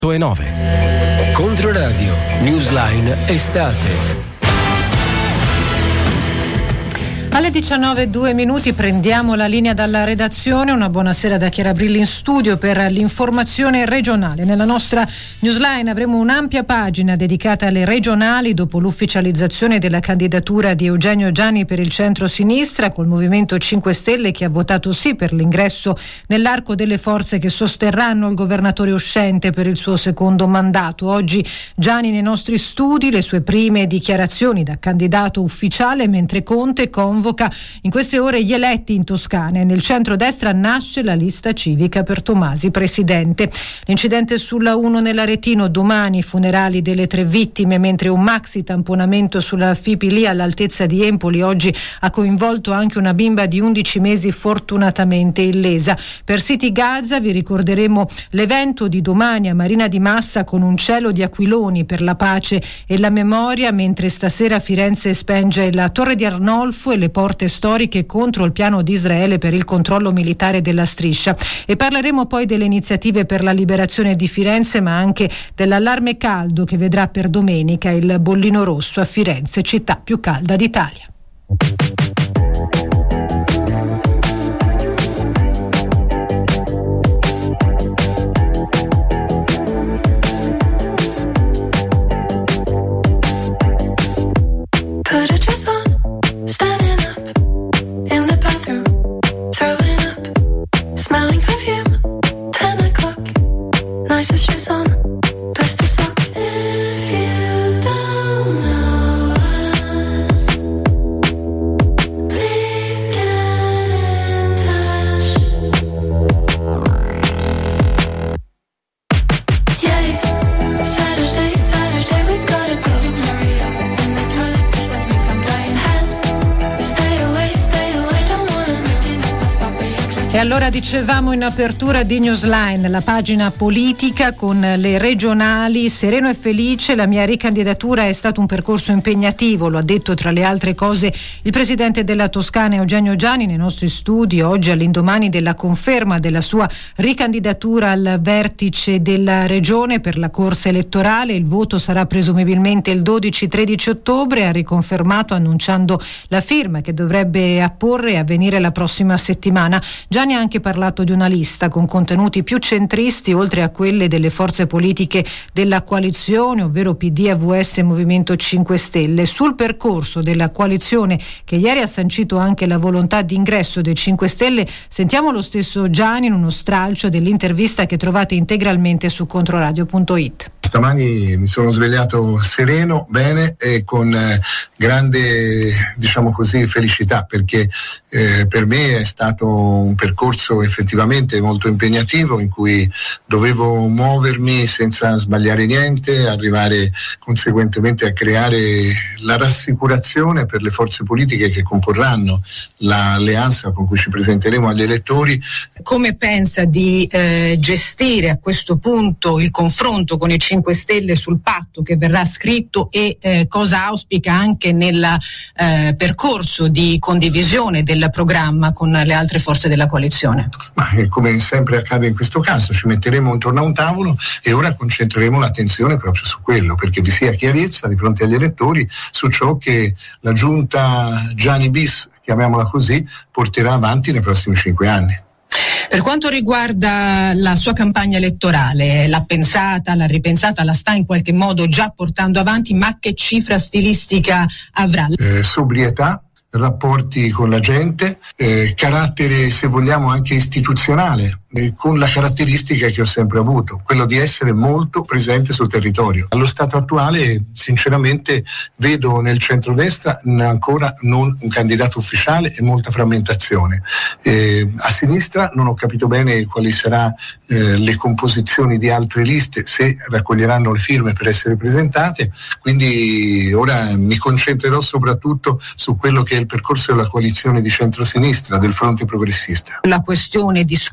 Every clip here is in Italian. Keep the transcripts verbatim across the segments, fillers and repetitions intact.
e nove. Controradio, Newsline Estate. Alle diciannove e due minuti prendiamo la linea dalla redazione. Una buonasera da Chiara Brilli in studio per l'informazione regionale. Nella nostra newsline avremo un'ampia pagina dedicata alle regionali dopo l'ufficializzazione della candidatura di Eugenio Giani per il centro-sinistra, col Movimento cinque Stelle che ha votato sì per l'ingresso nell'arco delle forze che sosterranno il governatore uscente per il suo secondo mandato. Oggi Giani nei nostri studi, le sue prime dichiarazioni da candidato ufficiale, mentre Conte convoca in queste ore gli eletti in Toscana e nel centro-destra nasce la lista civica per Tomasi presidente. L'incidente sulla uno nell'Aretino, domani funerali delle tre vittime, mentre un maxi tamponamento sulla Fipili all'altezza di Empoli oggi ha coinvolto anche una bimba di undici mesi fortunatamente illesa. Per City Gaza vi ricorderemo l'evento di domani a Marina di Massa con un cielo di aquiloni per la pace e la memoria, mentre stasera Firenze spenge la Torre di Arnolfo e le porte storiche contro il piano di Israele per il controllo militare della striscia. E parleremo poi delle iniziative per la liberazione di Firenze, ma anche dell'allarme caldo che vedrà per domenica il bollino rosso a Firenze, città più calda d'Italia. Allora dicevamo in apertura di Newsline, la pagina politica con le regionali. Sereno e felice, la mia ricandidatura è stato un percorso impegnativo, lo ha detto tra le altre cose il presidente della Toscana Eugenio Giani nei nostri studi oggi all'indomani della conferma della sua ricandidatura al vertice della regione per la corsa elettorale. Il voto sarà presumibilmente il dodici tredici ottobre, ha riconfermato annunciando la firma che dovrebbe apporre e avvenire la prossima settimana. Gianni ha anche parlato di una lista con contenuti più centristi oltre a quelle delle forze politiche della coalizione, ovvero P D, A V S e Movimento cinque Stelle. Sul percorso della coalizione, che ieri ha sancito anche la volontà di ingresso dei cinque Stelle, sentiamo lo stesso Giani in uno stralcio dell'intervista che trovate integralmente su controradio punto it. Stamani mi sono svegliato sereno, bene e con eh, grande, diciamo così, felicità, perché eh, per me è stato un percorso effettivamente molto impegnativo in cui dovevo muovermi senza sbagliare niente, arrivare conseguentemente a creare la rassicurazione per le forze politiche che comporranno l'alleanza con cui ci presenteremo agli elettori. Come pensa di eh, gestire a questo punto il confronto con i cinque Stelle sul patto che verrà scritto e eh, cosa auspica anche nel eh, percorso di condivisione del programma con le altre forze della coalizione? Ma eh, come sempre accade in questo caso, ci metteremo intorno a un tavolo e ora concentreremo l'attenzione proprio su quello, perché vi sia chiarezza di fronte agli elettori su ciò che la giunta Giani bis, chiamiamola così, porterà avanti nei prossimi cinque anni. Per quanto riguarda la sua campagna elettorale, l'ha pensata, l'ha ripensata, la sta in qualche modo già portando avanti, ma che cifra stilistica avrà? Eh, sobrietà, rapporti con la gente, eh, carattere, se vogliamo, anche istituzionale, eh, con la caratteristica che ho sempre avuto, quello di essere molto presente sul territorio. Allo stato attuale, sinceramente, vedo nel centrodestra ancora non un candidato ufficiale e molta frammentazione. Eh, a sinistra non ho capito bene quali saranno eh, le composizioni di altre liste, se raccoglieranno le firme per essere presentate, quindi ora mi concentrerò soprattutto su quello che è il percorso della coalizione di centrosinistra, del fronte progressista. La questione discussa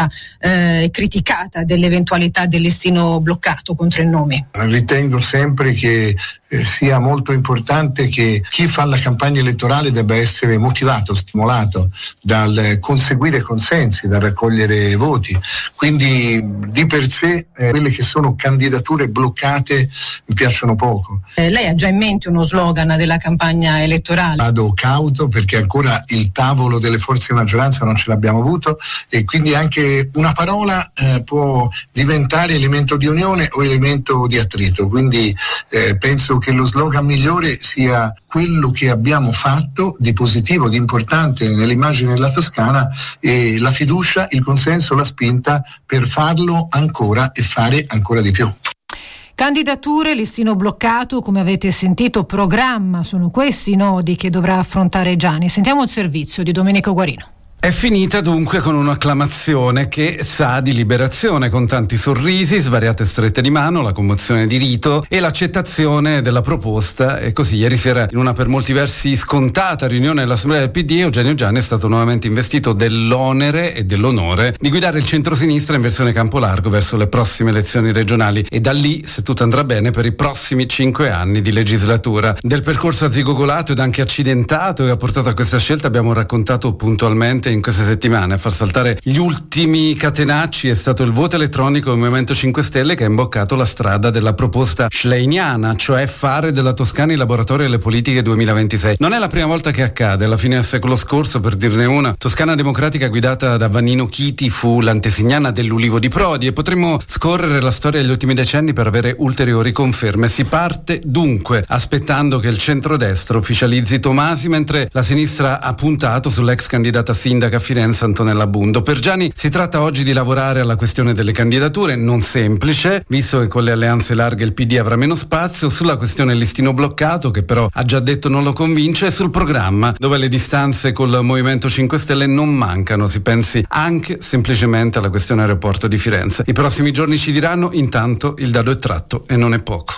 stata eh, criticata dell'eventualità del listino bloccato contro il nome. Ritengo sempre che eh, sia molto importante che chi fa la campagna elettorale debba essere motivato, stimolato dal conseguire consensi, dal raccogliere voti. Quindi di per sé eh, quelle che sono candidature bloccate mi piacciono poco. Eh, lei ha già in mente uno slogan della campagna elettorale? Vado cauto perché ancora il tavolo delle forze di maggioranza non ce l'abbiamo avuto e quindi anche una parola eh, può diventare elemento di unione o elemento di attrito. Quindi eh, penso che lo slogan migliore sia quello che abbiamo fatto di positivo, di importante nell'immagine della Toscana, e la fiducia, il consenso, la spinta per farlo ancora e fare ancora di più. Candidature, listino bloccato, come avete sentito, programma, sono questi i nodi che dovrà affrontare Gianni. Sentiamo il servizio di Domenico Guarino. È finita dunque con un'acclamazione che sa di liberazione, con tanti sorrisi, svariate strette di mano, la commozione di rito e l'accettazione della proposta. E così ieri sera, in una per molti versi scontata riunione dell'Assemblea del P D, Eugenio Gianni è stato nuovamente investito dell'onere e dell'onore di guidare il centrosinistra in versione campo largo verso le prossime elezioni regionali e da lì, se tutto andrà bene, per i prossimi cinque anni di legislatura. Del percorso azzigogolato ed anche accidentato che ha portato a questa scelta abbiamo raccontato puntualmente in queste settimane. A far saltare gli ultimi catenacci è stato il voto elettronico del Movimento cinque Stelle, che ha imboccato la strada della proposta schleiniana, cioè fare della Toscana il laboratorio delle politiche duemilaventisei. Non è la prima volta che accade. Alla fine del secolo scorso, per dirne una, Toscana Democratica guidata da Vannino Chiti fu l'antesignana dell'Ulivo di Prodi, e potremmo scorrere la storia degli ultimi decenni per avere ulteriori conferme. Si parte dunque aspettando che il centrodestra ufficializzi Tomasi, mentre la sinistra ha puntato sull'ex candidata sindaca a Firenze Antonella Bundo. Per Gianni si tratta oggi di lavorare alla questione delle candidature, non semplice, visto che con le alleanze larghe il P D avrà meno spazio, sulla questione listino bloccato, che però ha già detto non lo convince, e sul programma, dove le distanze col Movimento cinque Stelle non mancano. Si pensi anche semplicemente alla questione aeroporto di Firenze. I prossimi giorni ci diranno. Intanto il dado è tratto e non è poco.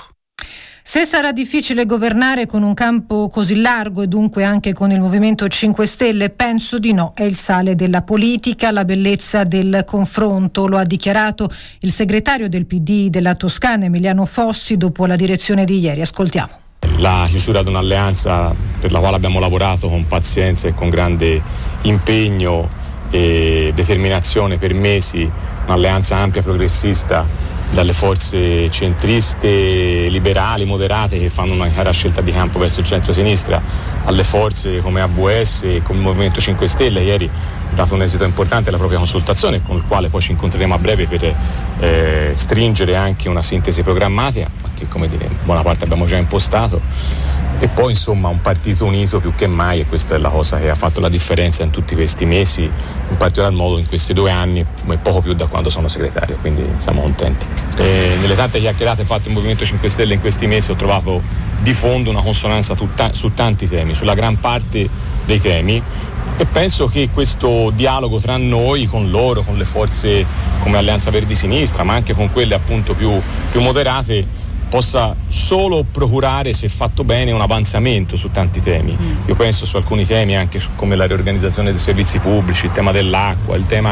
Se sarà difficile governare con un campo così largo e dunque anche con il Movimento cinque Stelle, penso di no. È il sale della politica, la bellezza del confronto. Lo ha dichiarato il segretario del P D della Toscana, Emiliano Fossi, dopo la direzione di ieri. Ascoltiamo. La chiusura di un'alleanza per la quale abbiamo lavorato con pazienza e con grande impegno e determinazione per mesi, un'alleanza ampia, progressista, dalle forze centriste, liberali, moderate, che fanno una chiara scelta di campo verso il centro-sinistra, alle forze come A V S e come il Movimento cinque Stelle. Ieri ha dato un esito importante alla propria consultazione, con il quale poi ci incontreremo a breve per eh, stringere anche una sintesi programmatica, ma che, come dire, in buona parte abbiamo già impostato. E poi insomma un partito unito più che mai, e questa è la cosa che ha fatto la differenza in tutti questi mesi, in particolar modo in questi due anni, e poco più da quando sono segretario, quindi siamo contenti. E nelle tante chiacchierate fatte in Movimento cinque Stelle in questi mesi ho trovato di fondo una consonanza tutta, su tanti temi, sulla gran parte dei temi, e penso che questo dialogo tra noi, con loro, con le forze come Alleanza Verdi Sinistra, ma anche con quelle appunto più, più moderate, possa solo procurare, se fatto bene, un avanzamento su tanti temi. Mm. Io penso su alcuni temi anche su, come la riorganizzazione dei servizi pubblici, il tema dell'acqua, il tema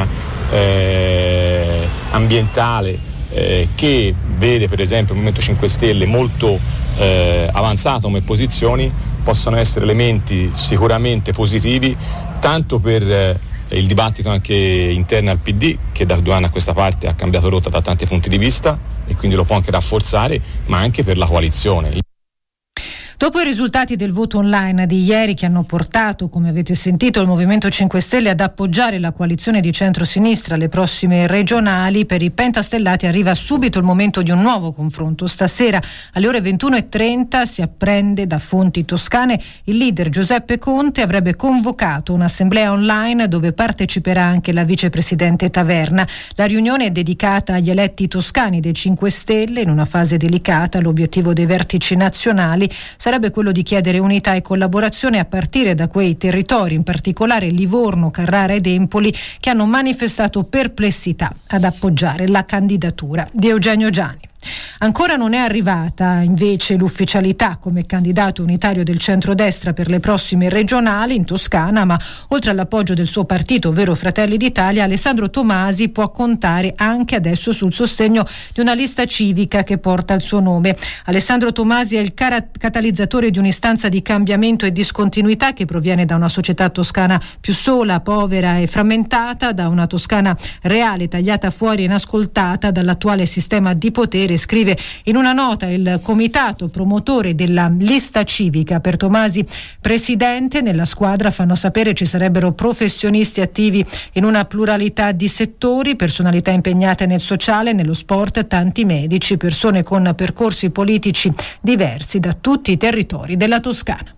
eh, ambientale, eh, che vede per esempio il Movimento cinque Stelle molto eh, avanzato come posizioni, possono essere elementi sicuramente positivi, tanto per eh, il dibattito anche interno al P D, che da due anni a questa parte ha cambiato rotta da tanti punti di vista e quindi lo può anche rafforzare, ma anche per la coalizione. Dopo i risultati del voto online di ieri, che hanno portato, come avete sentito, il Movimento cinque Stelle ad appoggiare la coalizione di centrosinistra alle prossime regionali, per i pentastellati arriva subito il momento di un nuovo confronto. Stasera alle ore ventuno e trenta si apprende da fonti toscane il leader Giuseppe Conte avrebbe convocato un'assemblea online dove parteciperà anche la vicepresidente Taverna. La riunione è dedicata agli eletti toscani dei cinque Stelle in una fase delicata. L'obiettivo dei vertici nazionali sarebbe quello di chiedere unità e collaborazione a partire da quei territori, in particolare Livorno, Carrara ed Empoli, che hanno manifestato perplessità ad appoggiare la candidatura di Eugenio Gianni. Ancora non è arrivata invece l'ufficialità come candidato unitario del centrodestra per le prossime regionali in Toscana, ma oltre all'appoggio del suo partito, ovvero Fratelli d'Italia, Alessandro Tomasi può contare anche adesso sul sostegno di una lista civica che porta il suo nome. Alessandro Tomasi è il cara- catalizzatore di un'istanza di cambiamento e discontinuità che proviene da una società toscana più sola, povera e frammentata, da una Toscana reale, tagliata fuori e inascoltata dall'attuale sistema di potere, scrive in una nota il comitato promotore della lista civica. Per Tomasi presidente, nella squadra, fanno sapere, ci sarebbero professionisti attivi in una pluralità di settori, personalità impegnate nel sociale, nello sport, tanti medici, persone con percorsi politici diversi da tutti i territori della Toscana.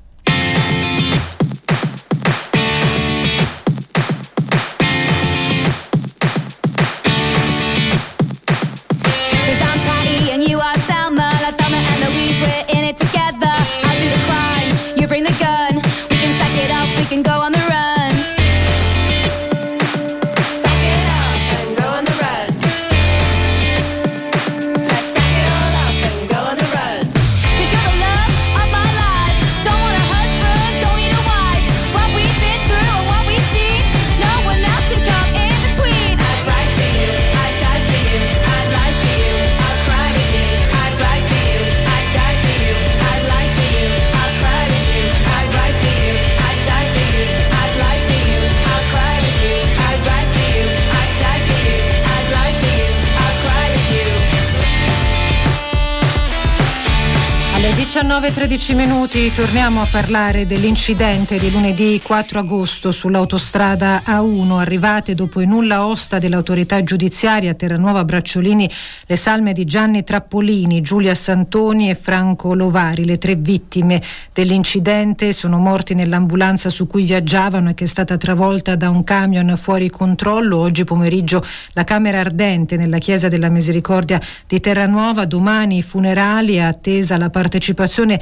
diciannove e tredici minuti, torniamo a parlare dell'incidente di lunedì quattro agosto sull'autostrada A uno. Arrivate dopo il nulla osta dell'autorità giudiziaria a Terranuova Bracciolini le salme di Gianni Trappolini, Giulia Santoni e Franco Lovari. Le tre vittime dell'incidente sono morti nell'ambulanza su cui viaggiavano e che è stata travolta da un camion fuori controllo. Oggi pomeriggio la camera ardente nella chiesa della Misericordia di Terranuova, domani i funerali, è attesa la partecipazione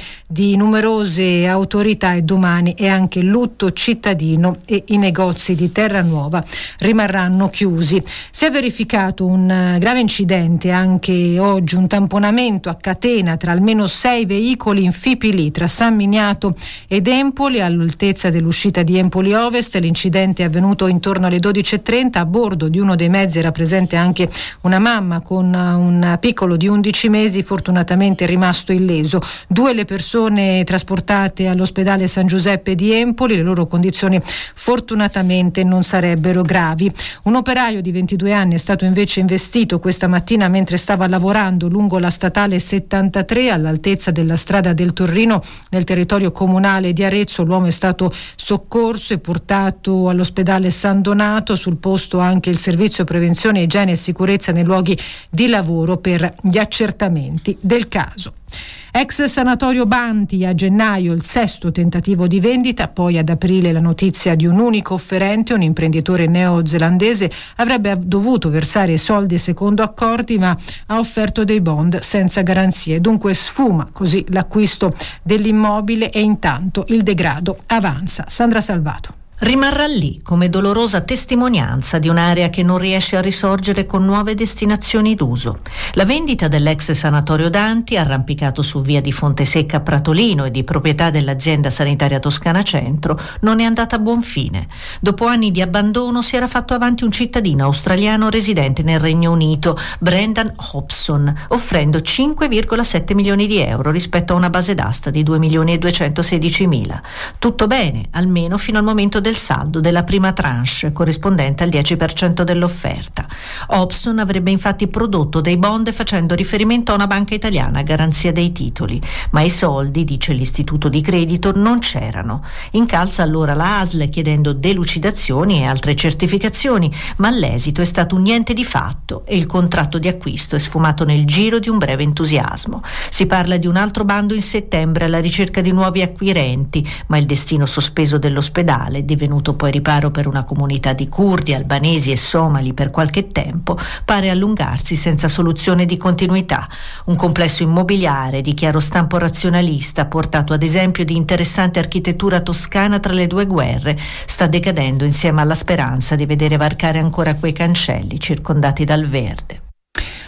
di numerose autorità e domani è anche lutto cittadino e i negozi di Terranuova rimarranno chiusi. Si è verificato un grave incidente anche oggi, un tamponamento a catena tra almeno sei veicoli in Fipili tra San Miniato ed Empoli all'altezza dell'uscita di Empoli Ovest. L'incidente è avvenuto intorno alle dodici e trenta. A bordo di uno dei mezzi era presente anche una mamma con un piccolo di undici mesi, fortunatamente rimasto illeso. Due le persone trasportate all'ospedale San Giuseppe di Empoli, le loro condizioni fortunatamente non sarebbero gravi. Un operaio di ventidue anni è stato invece investito questa mattina mentre stava lavorando lungo la statale settantatré all'altezza della strada del Torrino nel territorio comunale di Arezzo. L'uomo è stato soccorso e portato all'ospedale San Donato, sul posto anche il servizio prevenzione, igiene e sicurezza nei luoghi di lavoro per gli accertamenti del caso. Ex sanatorio Banti, a gennaio il sesto tentativo di vendita, poi ad aprile la notizia di un unico offerente, un imprenditore neozelandese, avrebbe dovuto versare i soldi secondo accordi ma ha offerto dei bond senza garanzie, dunque sfuma così l'acquisto dell'immobile e intanto il degrado avanza. Sandra Salvato. Rimarrà lì come dolorosa testimonianza di un'area che non riesce a risorgere con nuove destinazioni d'uso. La vendita dell'ex sanatorio Danti, arrampicato su via di Fontesecca a Pratolino e di proprietà dell'azienda sanitaria Toscana Centro, non è andata a buon fine. Dopo anni di abbandono si era fatto avanti un cittadino australiano residente nel Regno Unito, Brendan Hobson, offrendo cinque virgola sette milioni di euro rispetto a una base d'asta di due milioni e duecentosedicimila. Tutto bene, almeno fino al momento del del saldo della prima tranche, corrispondente al dieci per cento dell'offerta. Hobson avrebbe infatti prodotto dei bond facendo riferimento a una banca italiana a garanzia dei titoli, ma i soldi, dice l'istituto di credito, non c'erano. Incalza allora la A S L chiedendo delucidazioni e altre certificazioni, ma l'esito è stato un niente di fatto e il contratto di acquisto è sfumato nel giro di un breve entusiasmo. Si parla di un altro bando in settembre alla ricerca di nuovi acquirenti, ma il destino sospeso dell'ospedale, divenuto poi riparo per una comunità di curdi, albanesi e somali per qualche tempo, pare allungarsi senza soluzione di continuità. Un complesso immobiliare di chiaro stampo razionalista, portato ad esempio di interessante architettura toscana tra le due guerre, sta decadendo insieme alla speranza di vedere varcare ancora quei cancelli circondati dal verde.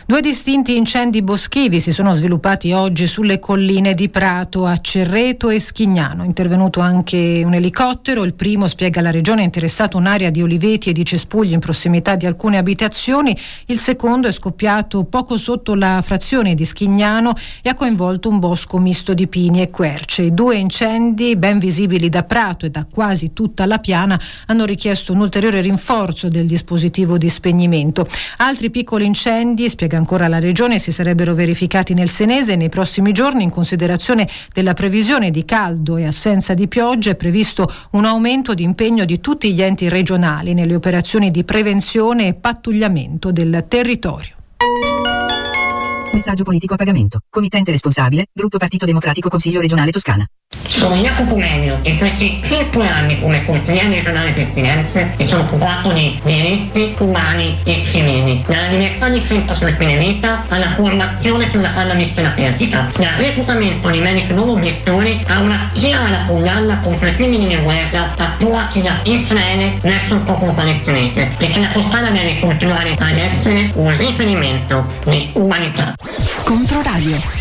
Due distinti incendi boschivi si sono sviluppati oggi sulle colline di Prato, a Cerreto e Schignano. È intervenuto anche un elicottero. Il primo, spiega la Regione, ha interessato un'area di oliveti e di cespugli in prossimità di alcune abitazioni. Il secondo è scoppiato poco sotto la frazione di Schignano e ha coinvolto un bosco misto di pini e querce. I due incendi, ben visibili da Prato e da quasi tutta la piana, hanno richiesto un ulteriore rinforzo del dispositivo di spegnimento. Altri piccoli incendi, spiega ancora la Regione, si sarebbero verificati nel Senese. Nei prossimi giorni, in considerazione della previsione di caldo e assenza di piogge, è previsto un aumento di impegno di tutti gli enti regionali nelle operazioni di prevenzione e pattugliamento del territorio. Messaggio politico a pagamento. Committente responsabile, Gruppo Partito Democratico Consiglio Regionale Toscana. Sono Jacopo Meglio e per cinque anni come consigliere regionale per Firenze mi sono occupato di diritti umani e civili, dalla libertà di scelta sulle fine vita alla formazione sulla cannabis terapeutica, dal reclutamento di medici non obiettori a una chiara condanna contro i crimini di guerra attuati da Israele verso il popolo palestinese, perché la Toscana deve continuare ad essere un riferimento di umanità. Controradio.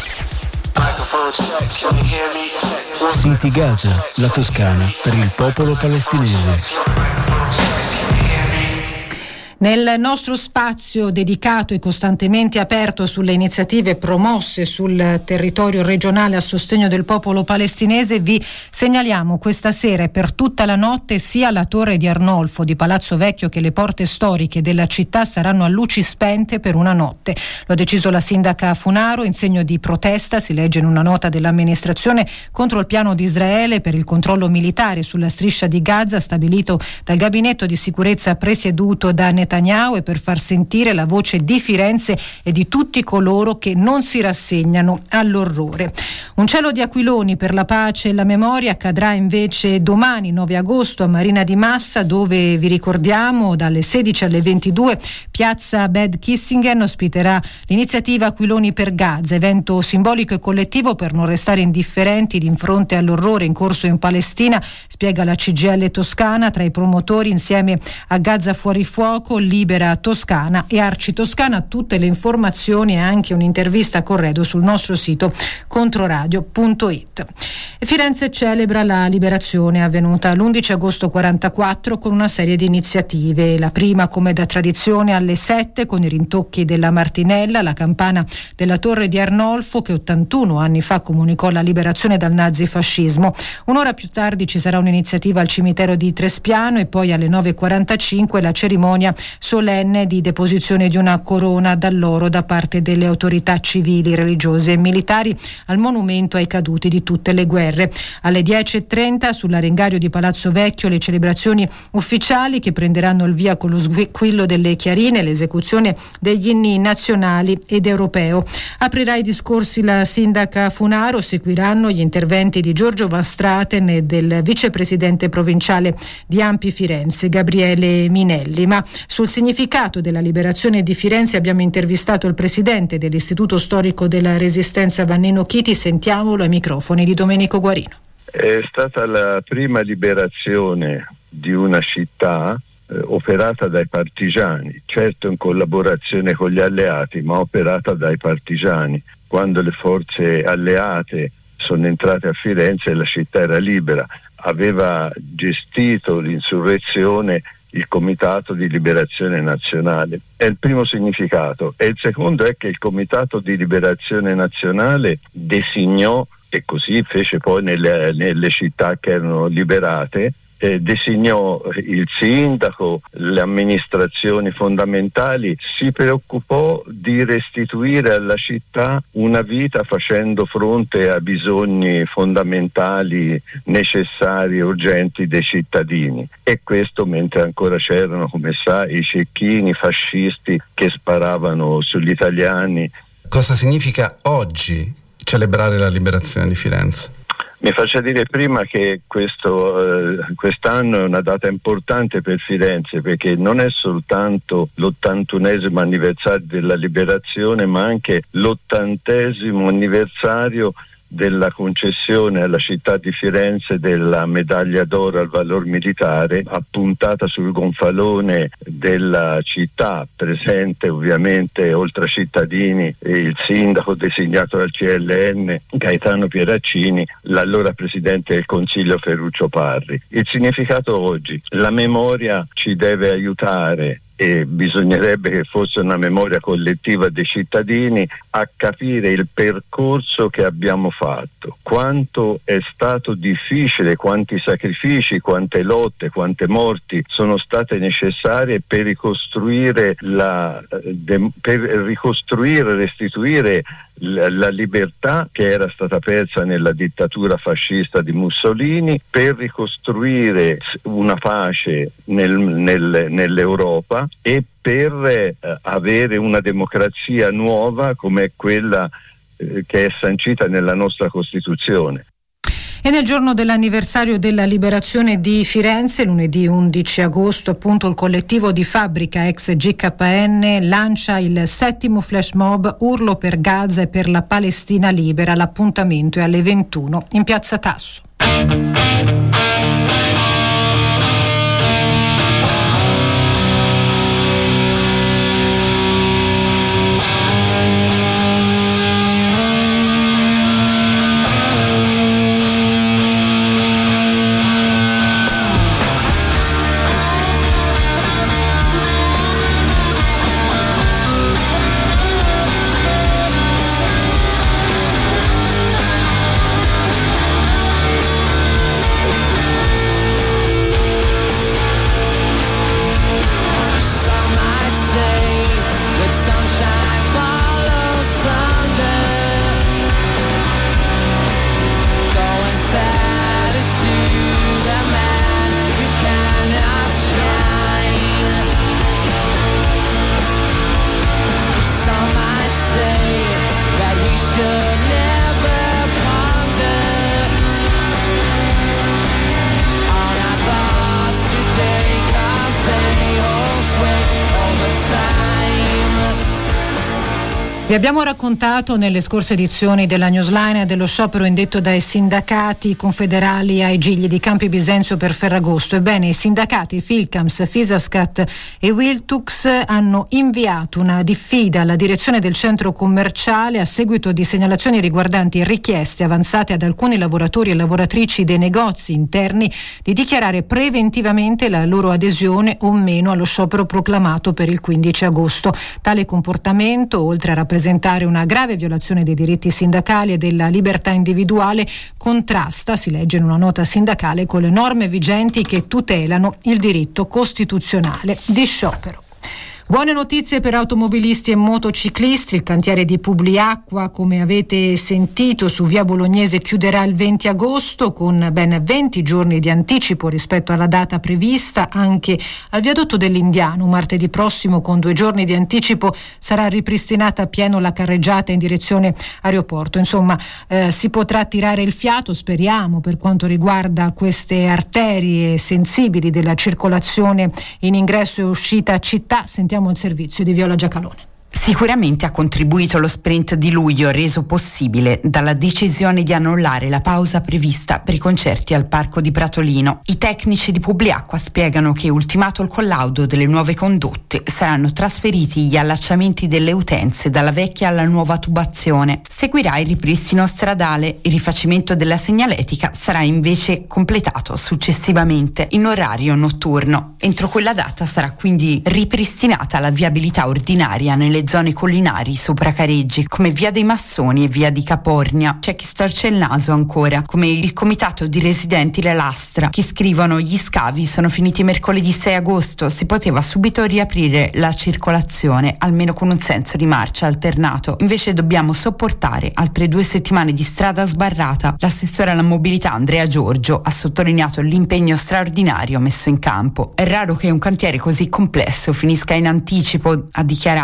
City Gaza, la Toscana per il popolo palestinese. Nel nostro spazio dedicato e costantemente aperto sulle iniziative promosse sul territorio regionale a sostegno del popolo palestinese, vi segnaliamo questa sera e per tutta la notte sia la torre di Arnolfo di Palazzo Vecchio che le porte storiche della città saranno a luci spente per una notte. Lo ha deciso la sindaca Funaro in segno di protesta, si legge in una nota dell'amministrazione, contro il piano di Israele per il controllo militare sulla striscia di Gaza stabilito dal gabinetto di sicurezza presieduto da Netanyahu, e per far sentire la voce di Firenze e di tutti coloro che non si rassegnano all'orrore. Un cielo di aquiloni per la pace e la memoria accadrà invece domani nove agosto a Marina di Massa, dove vi ricordiamo dalle sedici alle ventidue piazza Bed Kissingen ospiterà l'iniziativa Aquiloni per Gaza, evento simbolico e collettivo per non restare indifferenti di fronte all'orrore in corso in Palestina, spiega la C G I L Toscana. Tra i promotori, insieme a Gaza Fuori Fuoco, Libera Toscana e Arci Toscana. Tutte le informazioni e anche un'intervista a corredo sul nostro sito controradio punto it. E Firenze celebra la liberazione avvenuta l'undici agosto quarantaquattro con una serie di iniziative. La prima, come da tradizione, alle sette con i rintocchi della Martinella, la campana della torre di Arnolfo che ottantuno anni fa comunicò la liberazione dal nazifascismo. Un'ora più tardi ci sarà un'iniziativa al cimitero di Trespiano e poi alle nove e quarantacinque la cerimonia solenne di deposizione di una corona d'alloro da parte delle autorità civili, religiose e militari al monumento ai caduti di tutte le guerre. Alle dieci e trenta sull'Arengario di Palazzo Vecchio le celebrazioni ufficiali che prenderanno il via con lo squillo delle chiarine e l'esecuzione degli inni nazionali ed europeo. Aprirà i discorsi la sindaca Funaro, seguiranno gli interventi di Giorgio Van Straten e del vicepresidente provinciale di Ampi Firenze, Gabriele Minelli. Ma sul significato della liberazione di Firenze abbiamo intervistato il presidente dell'Istituto Storico della Resistenza Vannino Chiti. Sentiamolo ai microfoni di Domenico Guarino. È stata la prima liberazione di una città eh, operata dai partigiani, certo in collaborazione con gli alleati, ma operata dai partigiani. Quando le forze alleate sono entrate a Firenze la città era libera, aveva gestito l'insurrezione il Comitato di Liberazione Nazionale. È il primo significato. E il secondo è che il Comitato di Liberazione Nazionale designò, e così fece poi nelle, nelle città che erano liberate, eh, designò il sindaco, le amministrazioni fondamentali, si preoccupò di restituire alla città una vita facendo fronte a bisogni fondamentali, necessari, urgenti dei cittadini. E questo mentre ancora c'erano, come sa, i cecchini fascisti che sparavano sugli italiani. Cosa significa oggi celebrare la liberazione di Firenze? Mi faccia dire prima che questo, eh, quest'anno è una data importante per Firenze, perché non è soltanto l'ottantunesimo anniversario della liberazione, ma anche l'ottantesimo anniversario della concessione alla città di Firenze della medaglia d'oro al valor militare, appuntata sul gonfalone della città, presente ovviamente oltre a cittadini il sindaco designato dal C L N Gaetano Pieraccini, l'allora presidente del Consiglio Ferruccio Parri. Il significato oggi: la memoria ci deve aiutare, e bisognerebbe che fosse una memoria collettiva dei cittadini, a capire il percorso che abbiamo fatto, quanto è stato difficile, quanti sacrifici, quante lotte, quante morti sono state necessarie per ricostruire la per ricostruire, restituire la libertà che era stata persa nella dittatura fascista di Mussolini, per ricostruire una pace nel, nel, nell'Europa e per eh, avere una democrazia nuova come quella eh, che è sancita nella nostra Costituzione. E nel giorno dell'anniversario della liberazione di Firenze, lunedì undici agosto, appunto, il collettivo di Fabbrica ex G K N lancia il settimo flash mob Urlo per Gaza e per la Palestina libera. L'appuntamento è alle ventuno in Piazza Tasso. Vi abbiamo raccontato nelle scorse edizioni della Newsline dello sciopero indetto dai sindacati confederali ai Gigli di Campi Bisenzio per Ferragosto. Ebbene, i sindacati Filcams, Fisascat e Wiltux hanno inviato una diffida alla direzione del centro commerciale a seguito di segnalazioni riguardanti richieste avanzate ad alcuni lavoratori e lavoratrici dei negozi interni di dichiarare preventivamente la loro adesione o meno allo sciopero proclamato per il quindici agosto. Tale comportamento, oltre a rappresentare presentare una grave violazione dei diritti sindacali e della libertà individuale, contrasta, si legge in una nota sindacale, con le norme vigenti che tutelano il diritto costituzionale di sciopero. Buone notizie per automobilisti e motociclisti. Il cantiere di Publiacqua, come avete sentito, su via Bolognese chiuderà il venti agosto con ben venti giorni di anticipo rispetto alla data prevista. Anche al viadotto dell'Indiano, martedì prossimo, con due giorni di anticipo, sarà ripristinata a pieno la carreggiata in direzione aeroporto. Insomma, eh, si potrà tirare il fiato, speriamo, per quanto riguarda queste arterie sensibili della circolazione in ingresso e uscita città. Sentiamo il servizio di Viola Giacalone. Sicuramente ha contribuito lo sprint di luglio, reso possibile dalla decisione di annullare la pausa prevista per i concerti al Parco di Pratolino. I tecnici di Publiacqua spiegano che, ultimato il collaudo delle nuove condotte, saranno trasferiti gli allacciamenti delle utenze dalla vecchia alla nuova tubazione. Seguirà il ripristino stradale. Il rifacimento della segnaletica sarà invece completato successivamente in orario notturno. Entro quella data sarà quindi ripristinata la viabilità ordinaria nelle zone collinari sopra Careggi, come via dei Massoni e via di Capornia. C'è chi storce il naso ancora, come il comitato di residenti La Lastra, che scrivono: gli scavi sono finiti mercoledì sei agosto, si poteva subito riaprire la circolazione, almeno con un senso di marcia alternato. Invece dobbiamo sopportare altre due settimane di strada sbarrata. L'assessore alla mobilità Andrea Giorgio ha sottolineato l'impegno straordinario messo in campo. È raro che un cantiere così complesso finisca in anticipo, ha dichiarato.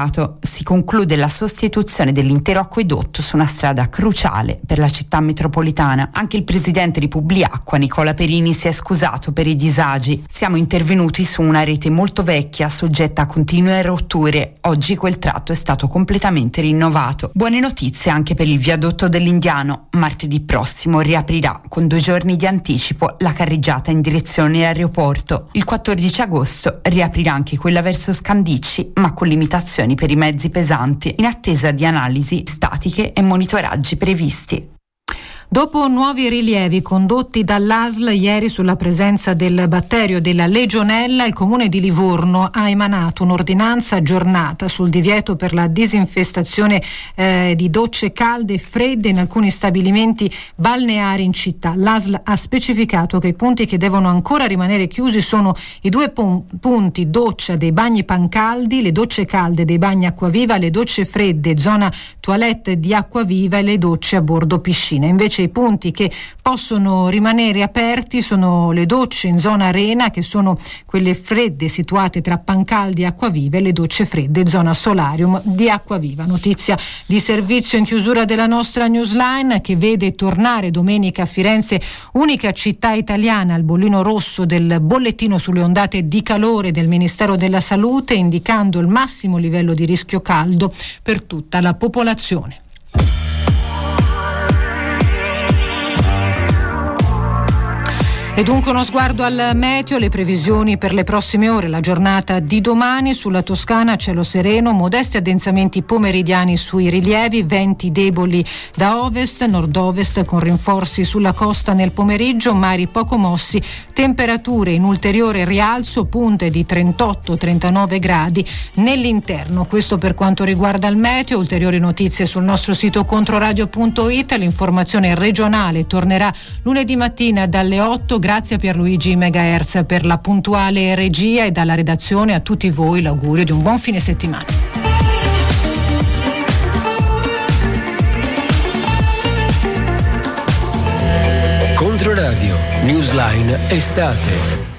si conclude la sostituzione dell'intero acquedotto su una strada cruciale per la città metropolitana. Anche il presidente di Publiacqua, Nicola Perini, si è scusato per i disagi. Siamo intervenuti su una rete molto vecchia, soggetta a continue rotture. Oggi quel tratto è stato completamente rinnovato. Buone notizie anche per il viadotto dell'Indiano. Martedì prossimo riaprirà con due giorni di anticipo la carreggiata in direzione aeroporto. Il quattordici agosto riaprirà anche quella verso Scandicci, ma con limitazioni per i mezzi pesanti, in attesa di analisi statiche e monitoraggi previsti. Dopo nuovi rilievi condotti dall'A S L ieri sulla presenza del batterio della Legionella, il Comune di Livorno ha emanato un'ordinanza aggiornata sul divieto per la disinfestazione eh, di docce calde e fredde in alcuni stabilimenti balneari in città. L'A S L ha specificato che i punti che devono ancora rimanere chiusi sono i due pon- punti doccia dei bagni Pancaldi, le docce calde dei bagni Acquaviva, le docce fredde zona toilette di Acquaviva e le docce a bordo piscina. Invece i punti che possono rimanere aperti sono le docce in zona arena, che sono quelle fredde situate tra Pancaldi e Acquaviva, e le docce fredde zona solarium di Acquaviva. Notizia di servizio in chiusura della nostra newsline, che vede tornare domenica a Firenze, unica città italiana, al bollino rosso del bollettino sulle ondate di calore del Ministero della Salute, indicando il massimo livello di rischio caldo per tutta la popolazione. E dunque uno sguardo al meteo, le previsioni per le prossime ore, la giornata di domani sulla Toscana, cielo sereno, modesti addensamenti pomeridiani sui rilievi, venti deboli da ovest, nord-ovest con rinforzi sulla costa nel pomeriggio, mari poco mossi, temperature in ulteriore rialzo, punte di trentotto trentanove gradi nell'interno. Questo per quanto riguarda il meteo. Ulteriori notizie sul nostro sito controradio punto it. L'informazione regionale tornerà lunedì mattina dalle otto. Grazie a Pierluigi Megahertz per la puntuale regia, e dalla redazione a tutti voi l'augurio di un buon fine settimana. Controradio, Newsline estate.